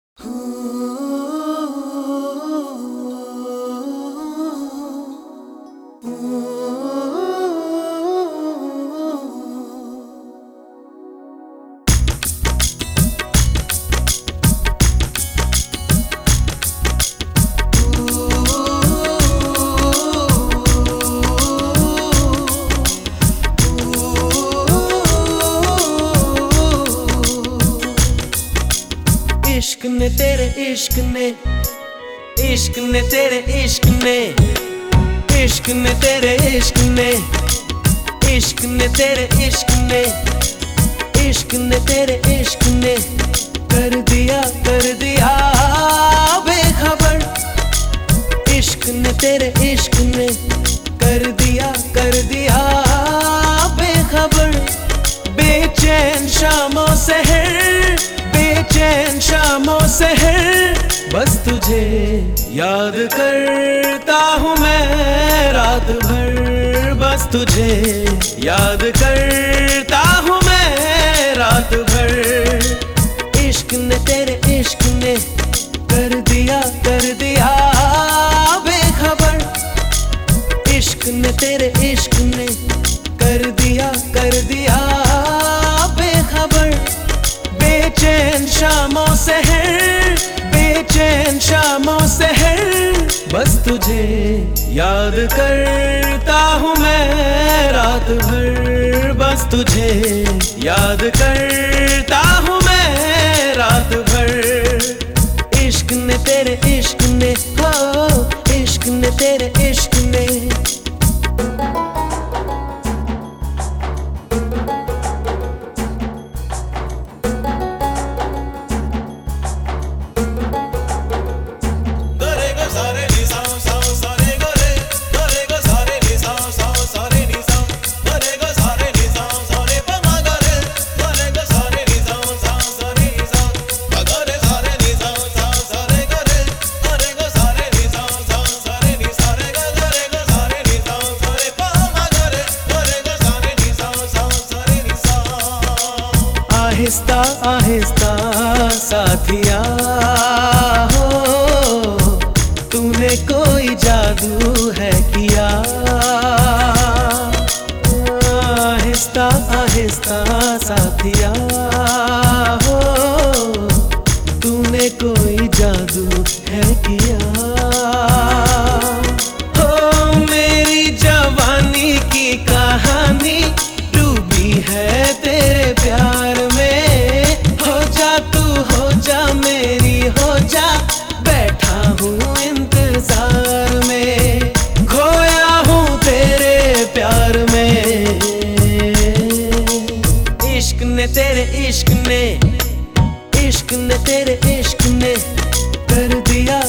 इश्क ने तेरे इश्क ने, इश्क ने तेरे इश्क ने, इश्क ने तेरे इश्क ने, इश्क ने तेरे इश्क ने, इश्क ने तेरे इश्क ने कर दिया बेखबर। इश्क ने तेरे इश्क ने कर दिया बेखबर। बेचैन शामों सहर, बेचैन शामों सहर, बस तुझे याद करता हूँ मैं रात भर। बस तुझे याद करता हूँ मैं रात भर। इश्क ने तेरे इश्क ने कर दिया बेखबर। इश्क ने तेरे इश्क ने कर दिया बेखबर। बेचैन शामों सहर, बेचैन शामों सहर, बस तुझे याद करता हूँ मैं रात भर। बस तुझे याद करता हूँ मैं रात भर। इश्क ने तेरे इश्क ने, हो इश्क ने तेरे इश्क ने। आहिस्ता आहिस्ता साथिया हो, तूने कोई जादू है किया। आहिस्ता आहिस्ता साथिया हो, तूने कोई जादू है किया। हो मेरी जवानी की कहानी डूबी है तेरे प्यार में। हो जा मेरी हो जा, बैठा हूँ इंतजार में, खोया हूँ तेरे प्यार में। इश्क ने तेरे इश्क ने, इश्क ने तेरे इश्क ने कर दिया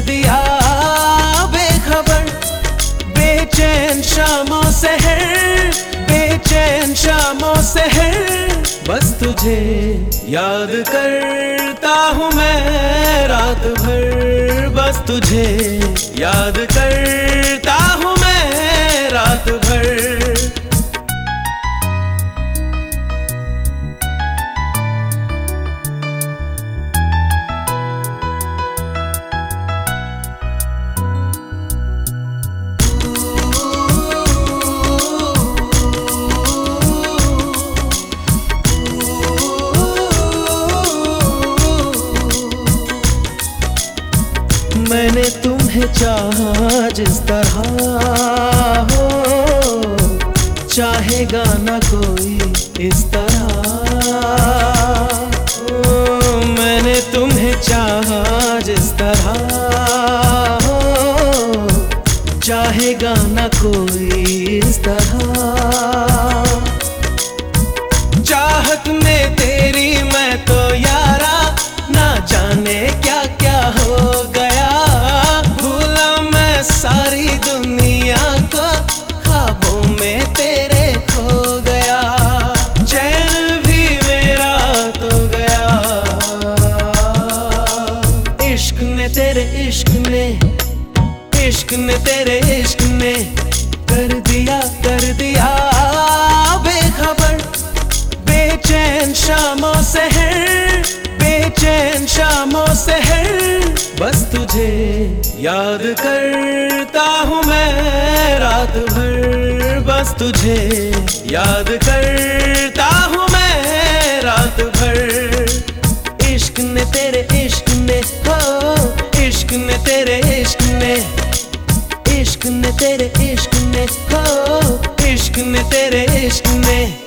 बेखबर। बेचैन शामों सहर, बेचैन शामों सहर, बस तुझे याद करता हूँ मैं रात भर। बस तुझे याद करता हूँ मैं रात भर। मैंने तुम्हें चाहा जिस तरह हो, चाहेगा ना कोई इस तरह। मैंने तुम्हें चाहा जिस तरह हो, चाहेगा ना कोई इस तरह। चाहत में तेरी मैं तो यारा ना जाने क्या क्या हो गया। सारी दुनिया को ख्वाबों में तेरे खो गया। चैन भी मेरा तो गया। इश्क ने तेरे इश्क ने, इश्क ने तेरे इश्क ने कर दिया बेखबर। बेचैन शामों सहर, बेचैन शामों से तुझे याद करता हूँ मैं रात भर, बस तुझे याद करता हूँ मैं रात भर। इश्क ने तेरे इश्क ने हो, इश्क ने तेरे इश्क ने, इश्क ने तेरे इश्क ने हो, इश्क ने तेरे इश्क ने।